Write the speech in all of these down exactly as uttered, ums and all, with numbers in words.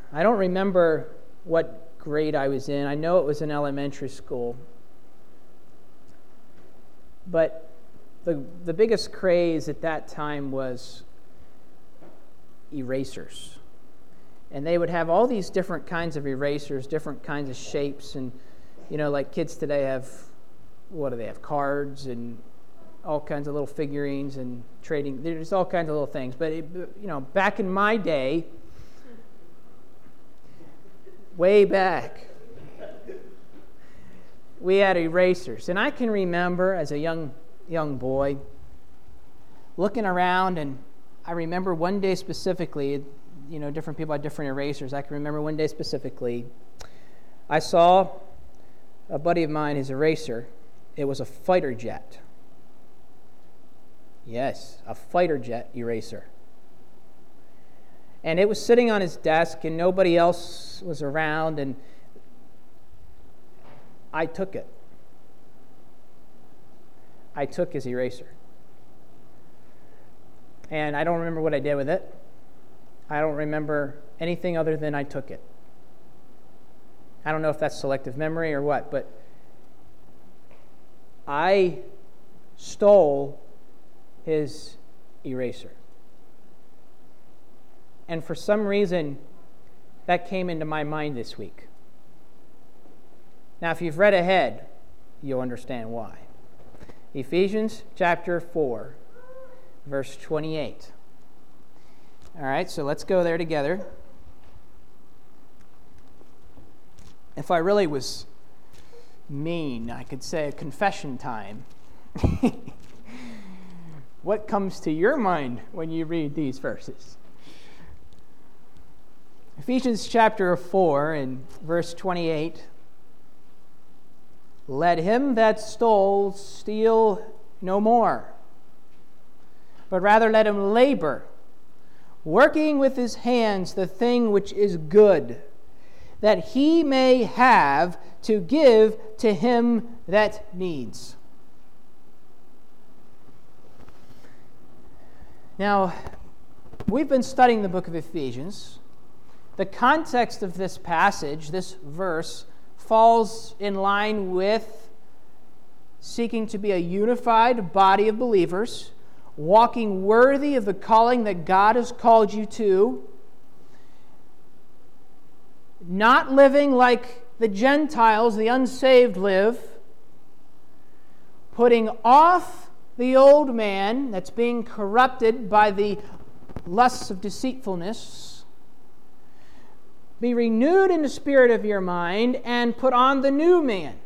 I don't remember what grade I was in. I know it was in elementary school. But the the biggest craze at that time was erasers. And they would have all these different kinds of erasers, different kinds of shapes. And, you know, like kids today have, what do they have, cards and all kinds of little figurines and trading. There's all kinds of little things. But, it, you know, back in my day, way back, we had erasers. And I can remember as a young young boy looking around, and I remember one day specifically, you know, different people had different erasers. I can remember one day specifically, I saw a buddy of mine, his eraser. It was a fighter jet. Yes, a fighter jet eraser. And it was sitting on his desk, and nobody else was around, and I took it. I took his eraser. And I don't remember what I did with it. I don't remember anything other than I took it. I don't know if that's selective memory or what, but I stole his eraser. And for some reason, that came into my mind this week. Now, if you've read ahead, you'll understand why. Ephesians chapter four, verse twenty-eight. All right, so let's go there together. If I really was mean, I could say a confession time. What comes to your mind when you read these verses? Ephesians chapter four and verse twenty-eight. Let him that stole steal no more, but rather let him labor, working with his hands the thing which is good, that he may have to give to him that needs. Now, we've been studying the book of Ephesians. The context of this passage, this verse, falls in line with seeking to be a unified body of believers, walking worthy of the calling that God has called you to, not living like the Gentiles, the unsaved, live, putting off the old man that's being corrupted by the lusts of deceitfulness. Be renewed in the spirit of your mind and put on the new man,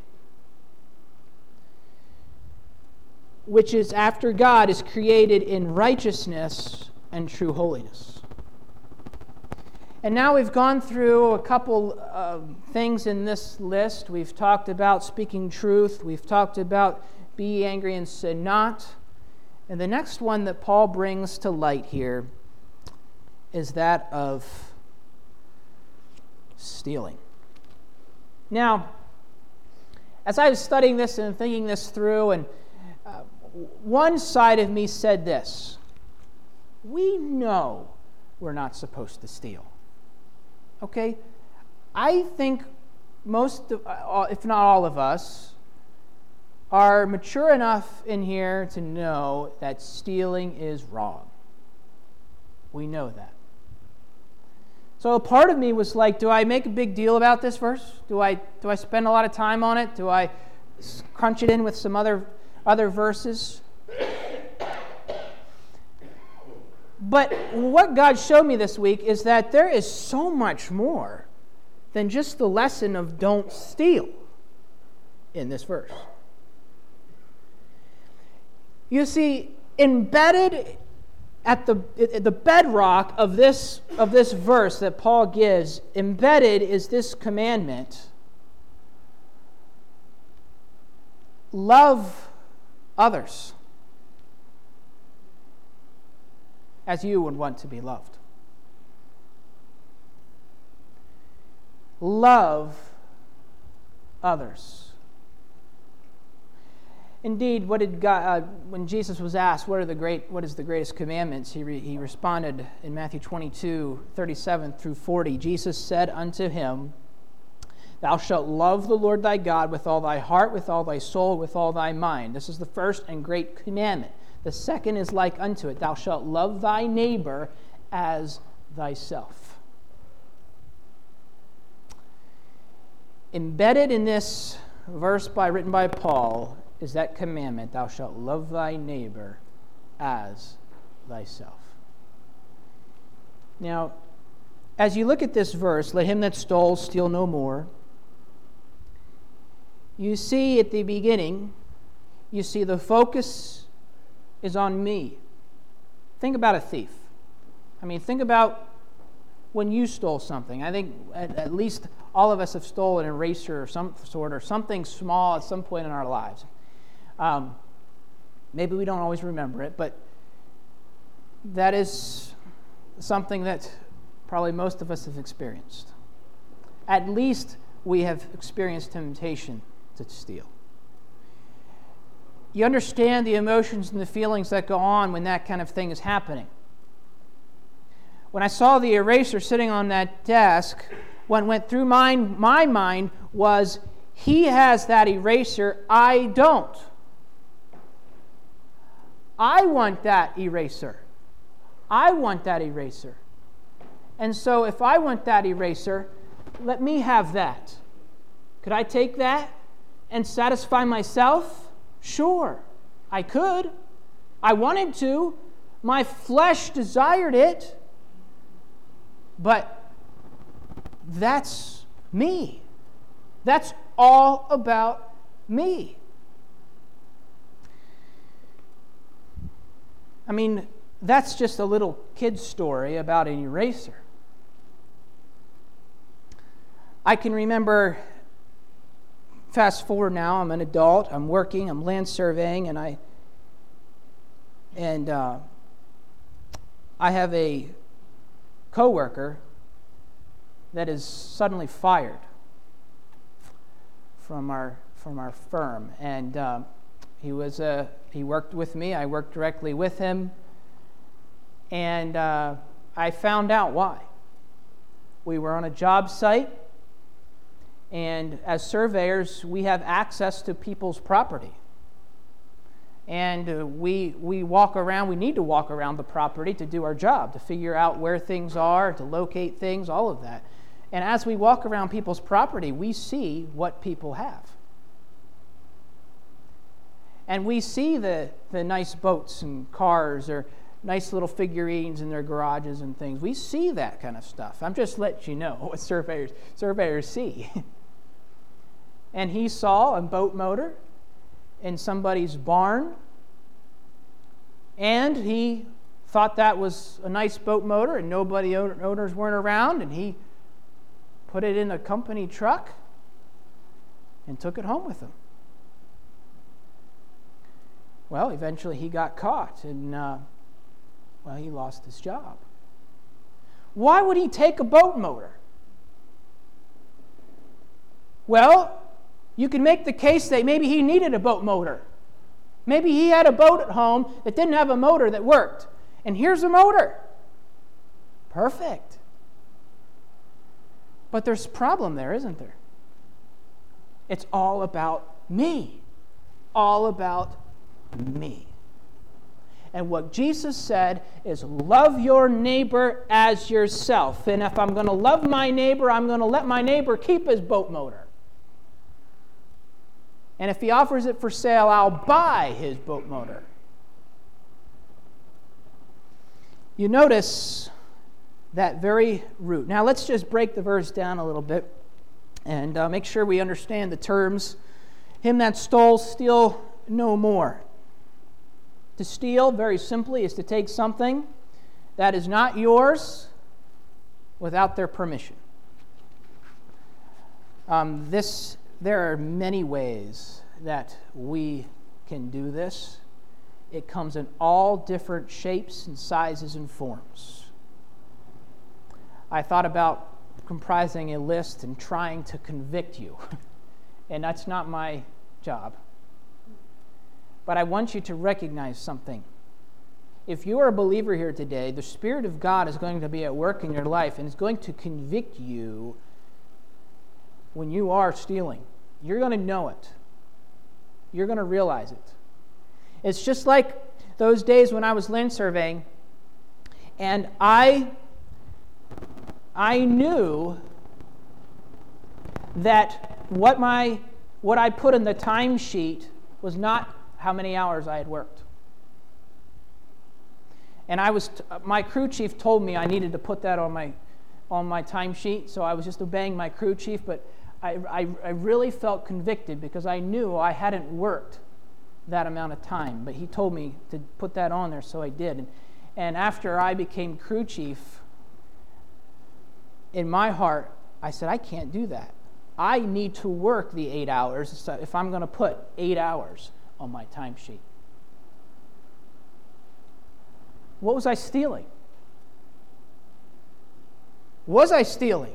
which is after God is created in righteousness and true holiness. And now we've gone through a couple of things in this list. We've talked about speaking truth. We've talked about be angry and sin not. And the next one that Paul brings to light here is that of stealing. Now, as I was studying this and thinking this through, and uh, one side of me said this: we know we're not supposed to steal. Okay? I think most, of, uh, if not all of us, are mature enough in here to know that stealing is wrong. We know that. So a part of me was like, do I make a big deal about this verse? Do I do I spend a lot of time on it? Do I crunch it in with some other other verses? But what God showed me this week is that there is so much more than just the lesson of don't steal in this verse. You see, embedded at the at the bedrock of this of this verse that Paul gives, embedded is this commandment: love others as you would want to be loved. Love others. Indeed, what did God, uh, when Jesus was asked, what are the great, what is the greatest commandments? He, re, he responded in Matthew twenty-two, thirty-seven through forty. Jesus said unto him, Thou shalt love the Lord thy God with all thy heart, with all thy soul, with all thy mind. This is the first and great commandment. The second is like unto it. Thou shalt love thy neighbor as thyself. Embedded in this verse by written by Paul is that commandment, thou shalt love thy neighbor as thyself. Now, as you look at this verse, let him that stole steal no more. You see at the beginning, you see the focus is on me. Think about a thief. I mean, think about when you stole something. I think at, at least all of us have stolen an eraser of some sort or something small at some point in our lives. Um, maybe we don't always remember it, but that is something that probably most of us have experienced. At least we have experienced temptation to steal. You understand the emotions and the feelings that go on when that kind of thing is happening. When I saw the eraser sitting on that desk, what went through my, my mind was, he has that eraser, I don't. I want that eraser. I want that eraser. And so if I want that eraser, let me have that. Could I take that and satisfy myself? Sure, I could. I wanted to. My flesh desired it. But that's me. That's all about me. I mean, that's just a little kid's story about an eraser. I can remember, fast forward now, I'm an adult, I'm working, I'm land surveying, and I and uh, I have a coworker that is suddenly fired from our from our firm, and uh, he was a he worked with me. I worked directly with him, and uh, I found out why. We were on a job site, and as surveyors, we have access to people's property. And uh, we we walk around, we need to walk around the property to do our job, to figure out where things are, to locate things, all of that. And as we walk around people's property, we see what people have. And we see the, the nice boats and cars or nice little figurines in their garages and things. We see that kind of stuff. I'm just letting you know what surveyors surveyors see. And he saw a boat motor in somebody's barn, and he thought that was a nice boat motor, and nobody owners weren't around, and he put it in a company truck and took it home with him. Well, eventually he got caught, and uh, well, he lost his job. Why would he take a boat motor? Well, you can make the case that maybe he needed a boat motor. Maybe he had a boat at home that didn't have a motor that worked. And here's a motor. Perfect. But there's a problem there, isn't there? It's all about me. All about me. And what Jesus said is, love your neighbor as yourself. And if I'm going to love my neighbor, I'm going to let my neighbor keep his boat motor. And if he offers it for sale, I'll buy his boat motor. You notice that very root. Now let's just break the verse down a little bit and uh, make sure we understand the terms. Him that stole, steal no more. To steal, very simply, is to take something that is not yours without their permission. Um, this, there are many ways that we can do this. It comes in all different shapes and sizes and forms. I thought about comprising a list and trying to convict you, and that's not my job. But I want you to recognize something. If you are a believer here today, the Spirit of God is going to be at work in your life and is going to convict you when you are stealing. You're going to know it. You're going to realize it. It's just like those days when I was land surveying, and I, I knew that what my what I put in the timesheet was not how many hours I had worked. And I was my crew chief told me I needed to put that on my on my timesheet, so I was just obeying my crew chief, but I, I, I really felt convicted because I knew I hadn't worked that amount of time. But he told me to put that on there, so I did. And, and after I became crew chief, in my heart, I said, I can't do that. I need to work the eight hours if I'm going to put eight hours on my timesheet. What was I stealing? Was I stealing?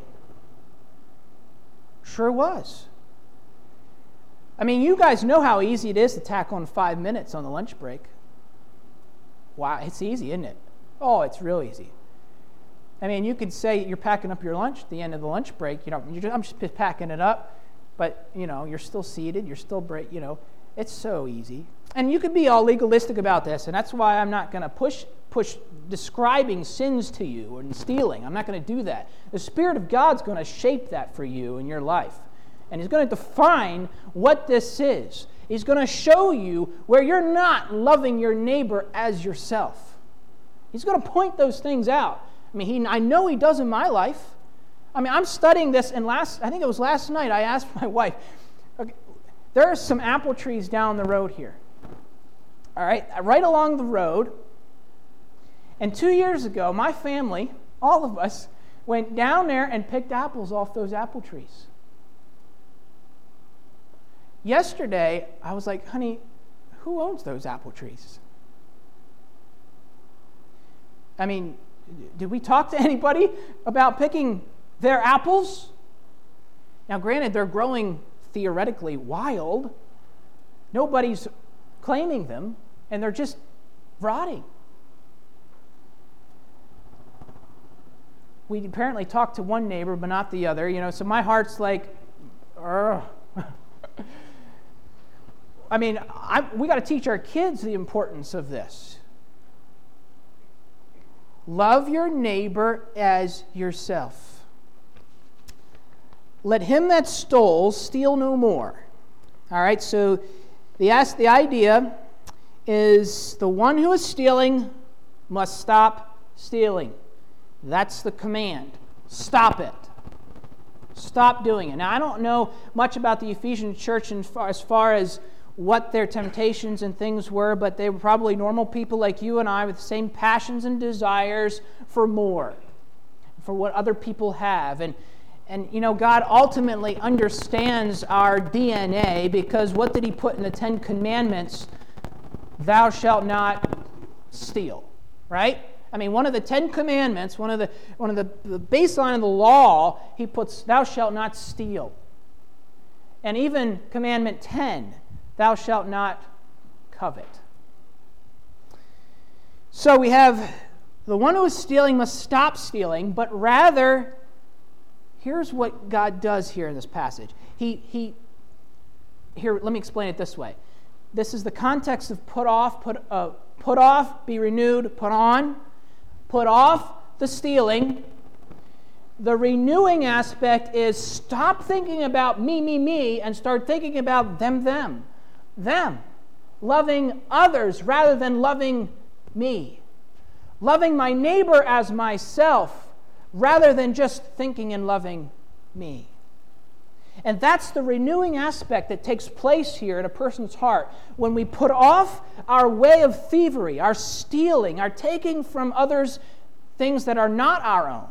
Sure was. I mean, you guys know how easy it is to tack on five minutes on the lunch break. Wow, it's easy, isn't it? Oh, it's real easy. I mean, you could say you're packing up your lunch at the end of the lunch break. You know, you're just, I'm just packing it up, but you know, you're still seated. You're still break. You know, it's so easy. And you could be all legalistic about this, and that's why I'm not going to push push describing sins to you and stealing. I'm not going to do that. The Spirit of God's going to shape that for you in your life, and He's going to define what this is. He's going to show you where you're not loving your neighbor as yourself. He's going to point those things out. I mean, he, I know He does in my life. I mean, I'm studying this, and last, I think it was last night, I asked my wife, okay, there are some apple trees down the road here. All right, right along the road. And two years ago, my family, all of us, went down there and picked apples off those apple trees. Yesterday, I was like, honey, who owns those apple trees? I mean, did we talk to anybody about picking their apples? Now, granted, they're growing theoretically wild. Nobody's claiming them, and they're just rotting. We apparently talked to one neighbor, but not the other. You know, so my heart's like, ugh. I mean, I, we got to teach our kids the importance of this. Love your neighbor as yourself. Let him that stole steal no more. All right, so the, the idea is the one who is stealing must stop stealing. That's the command. Stop it. Stop doing it. Now, I don't know much about the Ephesian church as far, as far as what their temptations and things were, but they were probably normal people like you and I with the same passions and desires for more, for what other people have. And, and you know, God ultimately understands our D N A, because what did He put in the Ten Commandments? Thou shalt not steal, right? I mean, one of the Ten Commandments, one of the one of the, the baseline of the law, He puts, thou shalt not steal. And even Commandment ten, thou shalt not covet. So we have the one who is stealing must stop stealing, but rather, here's what God does here in this passage. He, he, here, let me explain it this way. This is the context of put off, put, uh, put off, be renewed, put on. Put off the stealing. The renewing aspect is stop thinking about me, me, me, and start thinking about them, them. Them. Loving others rather than loving me. Loving my neighbor as myself rather than just thinking and loving me. And that's the renewing aspect that takes place here in a person's heart when we put off our way of thievery, our stealing, our taking from others things that are not our own.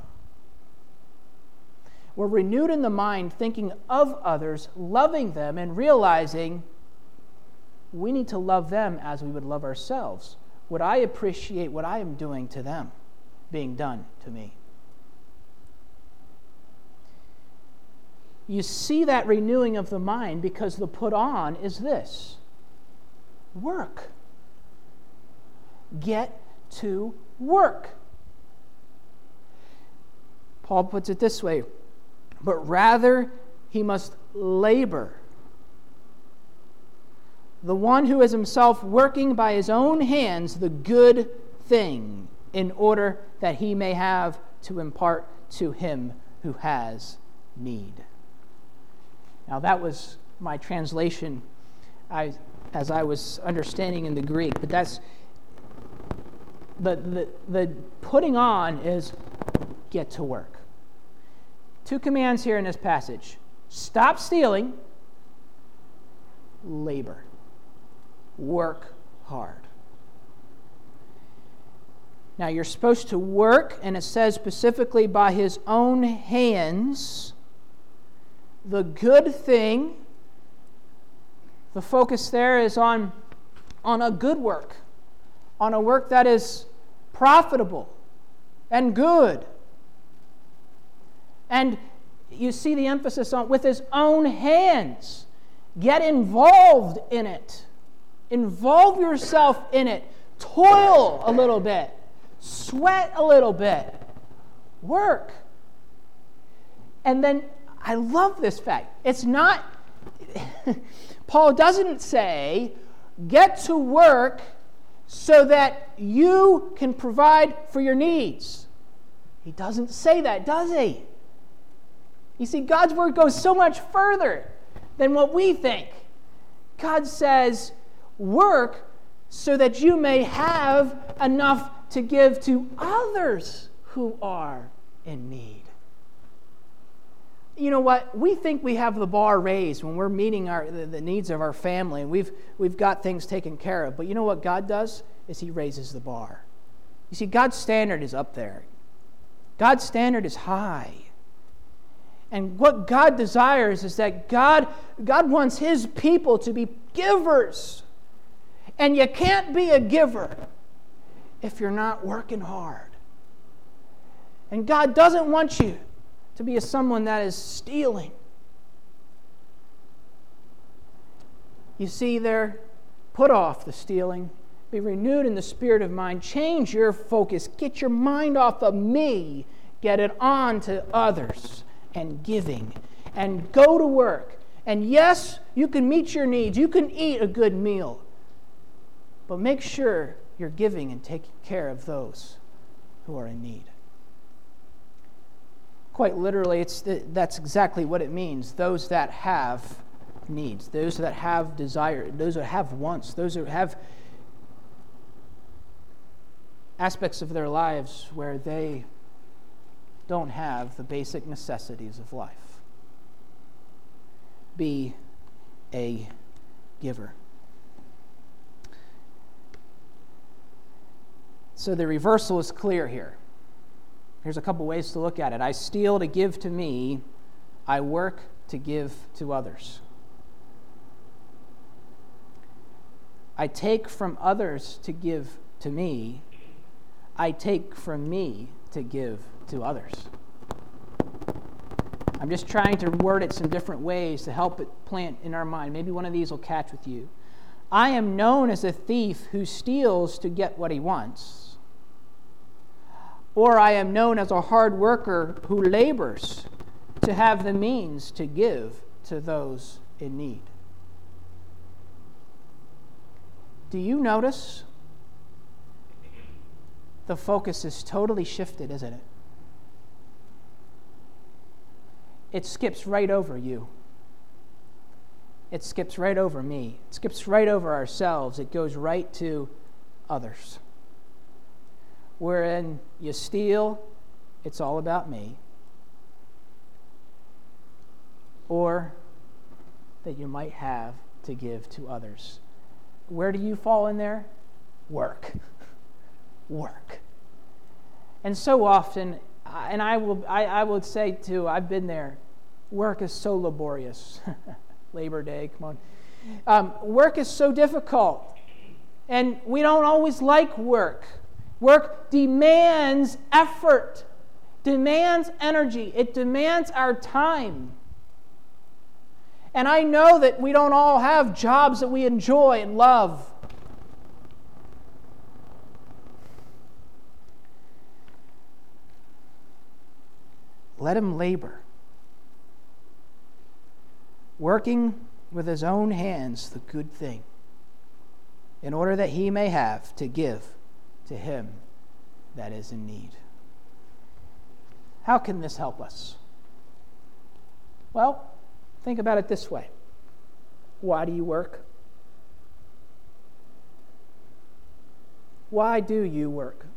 We're renewed in the mind, thinking of others, loving them, and realizing we need to love them as we would love ourselves. Would I appreciate what I am doing to them being done to me? You see that renewing of the mind because the put on is this. work. Get to work. Paul puts it this way, but rather he must labor. The one who is himself working by his own hands the good thing, in order that he may have to impart to him who has need. Now that was my translation I, as I was understanding in the Greek, but that's the, the, the putting on is get to work. Two commands here in this passage. Stop stealing, labor, work hard. Now you're supposed to work, and it says specifically by his own hands, the good thing. The focus there is on, on a good work, on a work that is profitable and good. And you see the emphasis on with his own hands. Get involved in it. Involve yourself in it. Toil a little bit. Sweat a little bit. Work. And then, I love this fact. It's not, Paul doesn't say, get to work so that you can provide for your needs. He doesn't say that, does he? You see, God's word goes so much further than what we think. God says, work so that you may have enough to give to others who are in need. You know what? We think we have the bar raised when we're meeting our, the, the needs of our family, and we've, we've got things taken care of. But you know what God does? Is he raises the bar. You see, God's standard is up there. God's standard is high. And what God desires is that God, God wants his people to be givers. And you can't be a giver if you're not working hard. And God doesn't want you to be a someone that is stealing. You see there, put off the stealing. Be renewed in the spirit of mind. Change your focus. Get your mind off of me. Get it on to others and giving. And go to work. And yes, you can meet your needs. You can eat a good meal. But make sure you're giving and taking care of those who are in need. Quite literally, it's that's exactly what it means. Those that have needs, those that have desire, those that have wants, those that have aspects of their lives where they don't have the basic necessities of life. Be a giver. So the reversal is clear here. Here's a couple ways to look at it. I steal to give to me. I work to give to others. I take from others to give to me. I take from me to give to others. I'm just trying to word it some different ways to help it plant in our mind. Maybe one of these will catch with you. I am known as a thief who steals to get what he wants. Or I am known as a hard worker who labors to have the means to give to those in need. Do you notice the focus is totally shifted, isn't it? It skips right over you. It skips right over me. It skips right over ourselves. It goes right to others. Wherein you steal, it's all about me. Or that you might have to give to others. Where do you fall in there? Work. Work. And so often, and I will I, I would say too, I've been there, work is so laborious. Labor Day, come on. Um, work is so difficult. And we don't always like work. Work demands effort, demands energy. It demands our time. And I know that we don't all have jobs that we enjoy and love. let him labor, working with his own hands the good thing, in order that he may have to give to him that is in need. How can this help us? Well, think about it this way. Why do you work? Why do you work?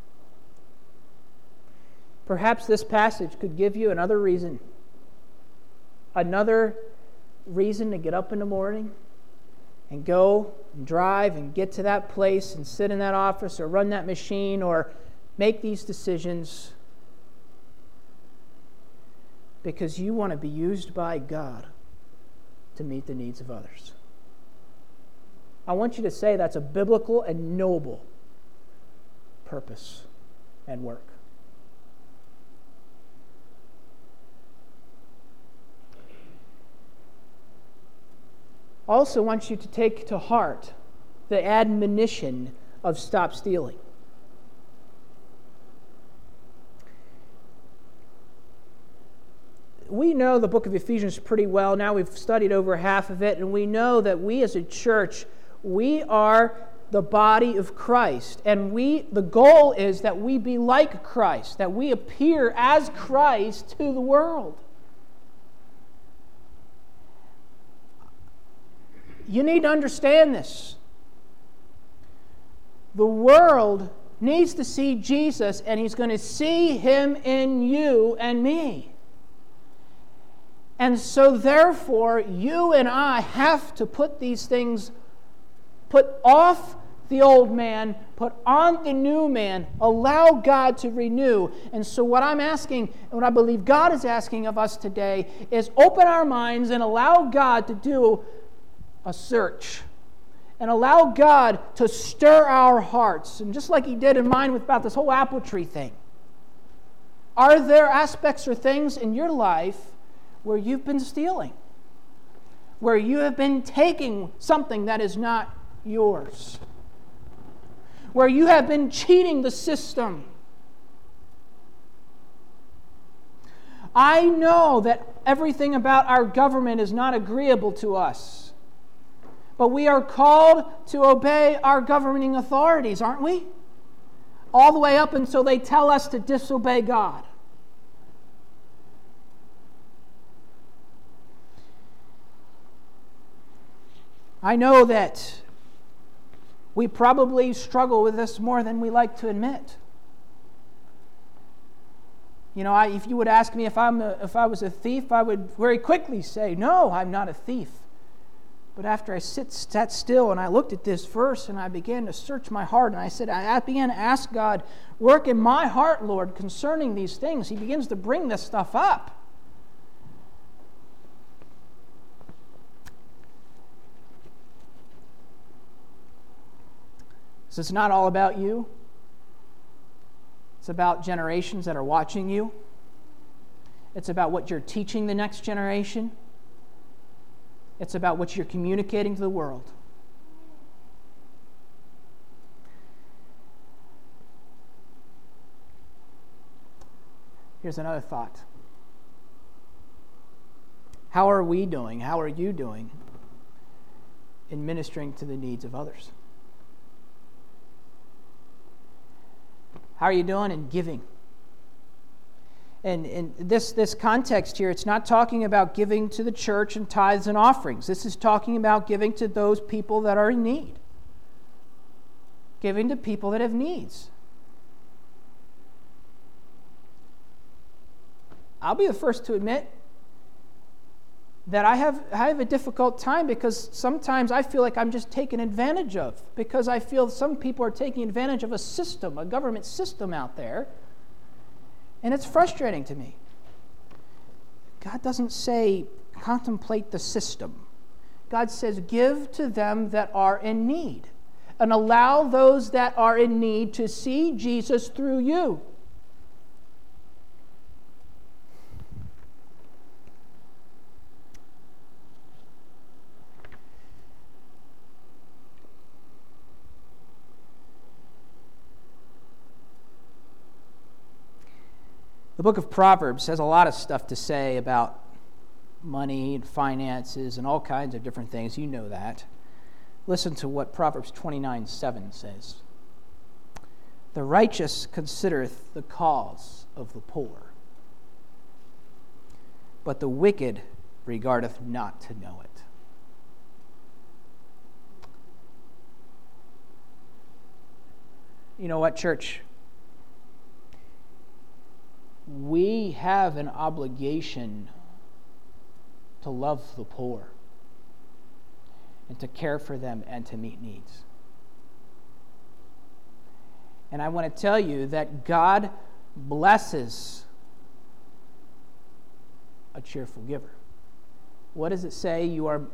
Perhaps this passage could give you another reason. Another reason to get up in the morning and go and drive and get to that place and sit in that office or run that machine or make these decisions because you want to be used by God to meet the needs of others. I want you to say that's a biblical and noble purpose and work. I also want you to take to heart the admonition of stop stealing. We know the book of Ephesians pretty well. Now we've studied over half of it, and we know that we as a church, we are the body of Christ. And we the goal is that we be like Christ, that we appear as Christ to the world. You need to understand this. The world needs to see Jesus, and he's going to see him in you and me. And so therefore, you and I have to put these things, put off the old man, put on the new man, allow God to renew. And so what I'm asking, and what I believe God is asking of us today, is open our minds and allow God to do a search. And allow God to stir our hearts. And just like he did in mine with about this whole apple tree thing. Are there aspects or things in your life where you've been stealing? Where you have been taking something that is not yours? Where you have been cheating the system? I know that everything about our government is not agreeable to us. But we are called to obey our governing authorities, aren't we? All the way up until they tell us to disobey God. I know that we probably struggle with this more than we like to admit. You know, I, if you would ask me if I'm a, if I was a thief, I would very quickly say, no, I'm not a thief. But after I sit, sat still and I looked at this verse and I began to search my heart and I said, I began to ask God, work in my heart, Lord, concerning these things. He begins to bring this stuff up. So it's not all about you. It's about generations that are watching you. It's about what you're teaching the next generation. It's about what you're communicating to the world. Here's another thought. How are we doing? How are you doing in ministering to the needs of others? How are you doing in giving? And in this, this context here, it's not talking about giving to the church and tithes and offerings. This is talking about giving to those people that are in need. Giving to people that have needs. I'll be the first to admit that I have, I have a difficult time because sometimes I feel like I'm just taken advantage of. Because I feel some people are taking advantage of a system, a government system out there. And it's frustrating to me. God doesn't say, contemplate the system. God says, give to them that are in need. And allow those that are in need to see Jesus through you. The book of Proverbs has a lot of stuff to say about money and finances and all kinds of different things. You know that. Listen to what Proverbs twenty-nine seven says. The righteous considereth the cause of the poor, but the wicked regardeth not to know it. You know what, church? We have an obligation to love the poor and to care for them and to meet needs. And I want to tell you that God blesses a cheerful giver. What does it say? You are,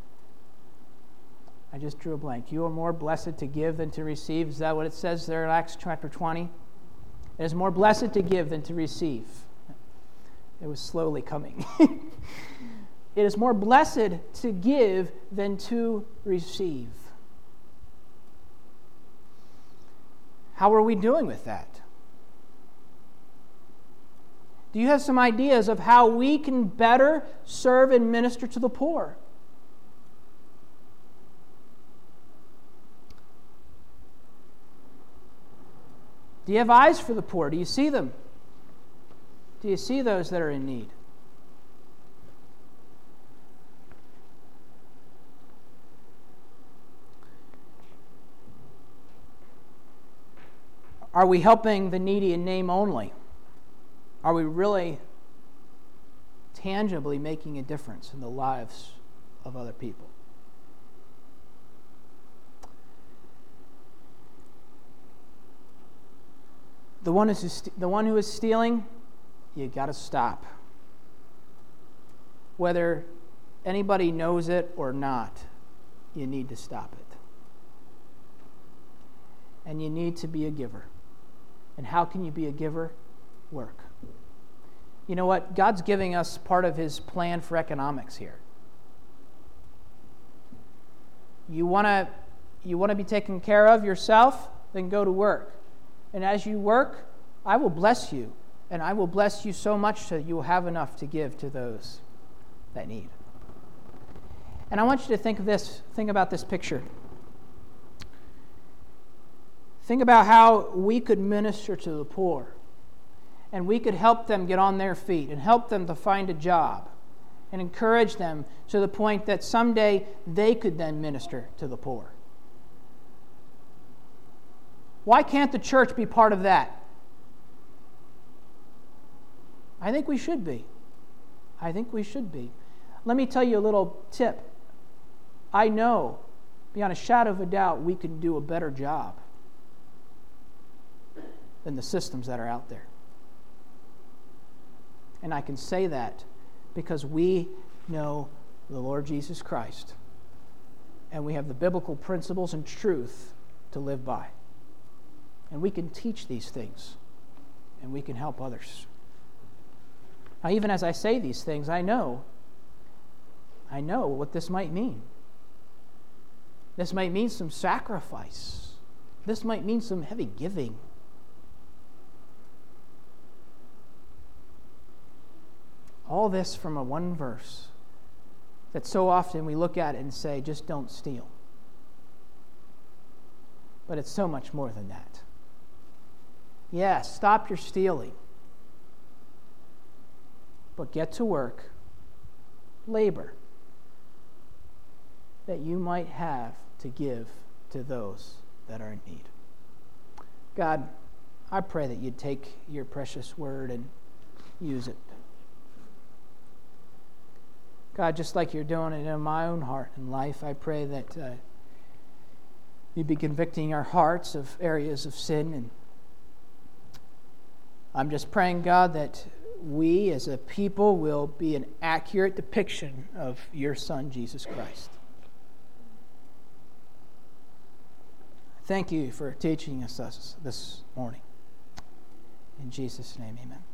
I just drew a blank. You are more blessed to give than to receive. Is that what it says there in Acts chapter twenty? It is more blessed to give than to receive. It was slowly coming. It is more blessed to give than to receive. How are we doing with that? Do you have some ideas of how we can better serve and minister to the poor? Do you have eyes for the poor? Do you see them? Do you see those that are in need? Are we helping the needy in name only? Are we really tangibly making a difference in the lives of other people? The one who's the one who is stealing, you got to stop. Whether anybody knows it or not, you need to stop it. And you need to be a giver. And how can you be a giver? Work. You know what? God's giving us part of His plan for economics here. You want to you want to be taken care of yourself? Then go to work. And as you work, I will bless you. And I will bless you so much that you will have enough to give to those that need. And I want you to think of this, think about this picture. Think about how we could minister to the poor. And we could help them get on their feet and help them to find a job and encourage them to the point that someday they could then minister to the poor. Why can't the church be part of that? I think we should be. I think we should be. Let me tell you a little tip. I know, beyond a shadow of a doubt, we can do a better job than the systems that are out there. And I can say that because we know the Lord Jesus Christ. And we have the biblical principles and truth to live by. And we can teach these things. And we can help others. Now, even as I say these things, I know, I know what this might mean. This might mean some sacrifice. This might mean some heavy giving. All this from a one verse that so often we look at it and say, just don't steal. But it's so much more than that. Yeah, stop your stealing. But get to work, labor, that you might have to give to those that are in need. God, I pray that you'd take your precious word and use it. God, just like you're doing it in my own heart and life, I pray that uh, you'd be convicting our hearts of areas of sin. And I'm just praying, God, that we as a people will be an accurate depiction of your Son, Jesus Christ. Thank you for teaching us this morning. In Jesus' name, amen.